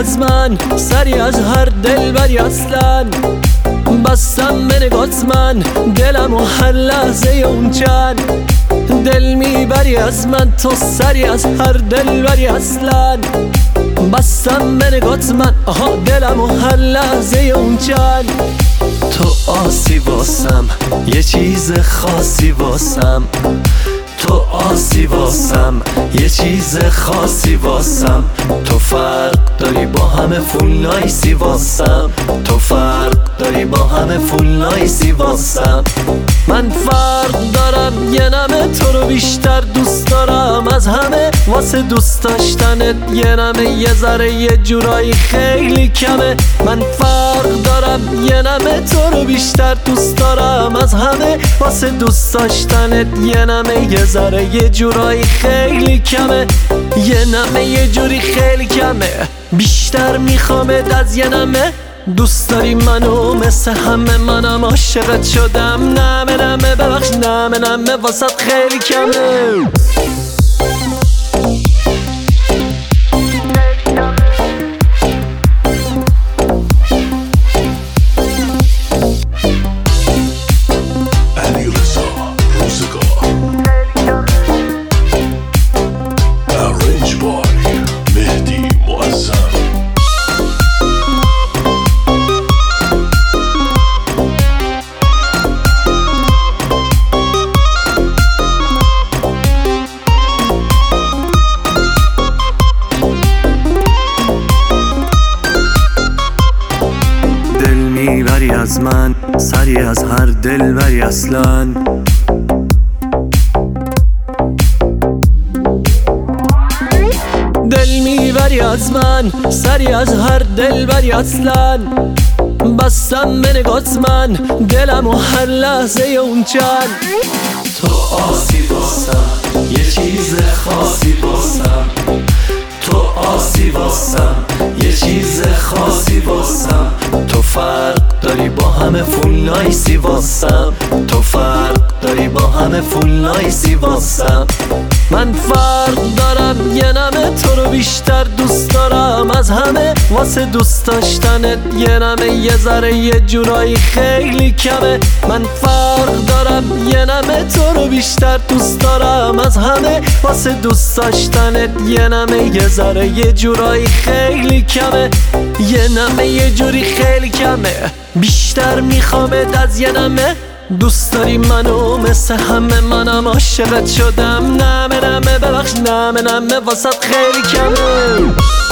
از من، سری از هر دلبری اصلا. بستم به نگات من دلم و هر لحظه اون چند. دل میبری از من تو، سری از هر دلبری اصلا. بستم به نگات من دلم و هر لحظه اون چند. تو آسی واسم، یه چیز خاصی واسم. تو آسی واسم، یه چیز خاصی واسم. تو فرق داری با همه فول نایسی واسم. تو فرق داری با همه فول نایسی واسم. من فرق دارم، یه نمه تو رو بیشتر دوست دارم از همه. واسه دوست داشتنت یه نمه یه ذره یه جورایی خیلی کمه. من فرق دارم، یه نمه تو رو بیشتر دوست دارم از همه. واسه دوست داشتنت یه نمه یه ذره یه جورایی خیلی کمه. یه نمه یه جوری خیلی کمه، بیشتر میخوامت از یه نمه. دوست داری منو مثل همه، منم عاشقت شدم. نمه نمه ببخش، نمه نمه واسط خیلی کمه. میبری از من، سری از هر دلبری اصلا. دل میبری از من، سری از هر دلبری اصلا. بستم به نگات من دلم و هر لحظه اون چند. تو آسی واسم، یه چیز خاصی واسم. تو آسی واسم، یه چیز خاصی واسم. تو فرق داری با همه فول نایسی واسم. تو فرق داری با همه فول نایسی واسم. من فرق دارم، یه نمه تو رو بیشتر دوست دارم از همه. واسه دوست داشتنت یه نمه یه ذره یه جورایی خیلی کمه. من فرق دارم، یه نمه تو رو بیشتر دوست دارم از همه. واسه دوست داشتنت یه نمه یه ذره یه جورایی خیلی کمه. یه نمه یه جوری خیلی کمه، بیشتر میخوامت از یه نمه. دوست داری منو مثل همه، منم عاشقت شدم. نمه نمه ببخش، نمه نمه واسط خیلی کمه.